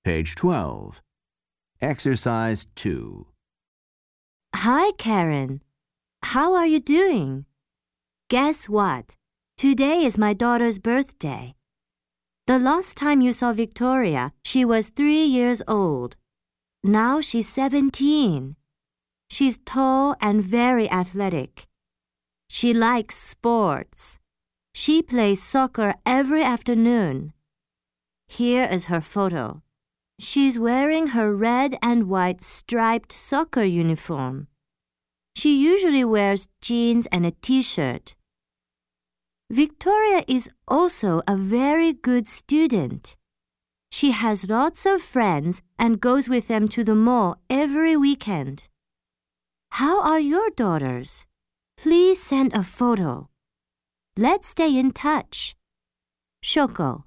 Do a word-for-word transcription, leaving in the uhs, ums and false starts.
Page twelve. Exercise two. Hi, Karen. How are you doing? Guess what? Today is my daughter's birthday. The last time you saw Victoria, she was three years old. Now she's seventeen. She's tall and very athletic. She likes sports. She plays soccer every afternoon. Here is her photo. She's wearing her red and white striped soccer uniform. She usually wears jeans and a t-shirt. Victoria is also a very good student. She has lots of friends and goes with them to the mall every weekend. How are your daughters? Please send a photo. Let's stay in touch. Shoko.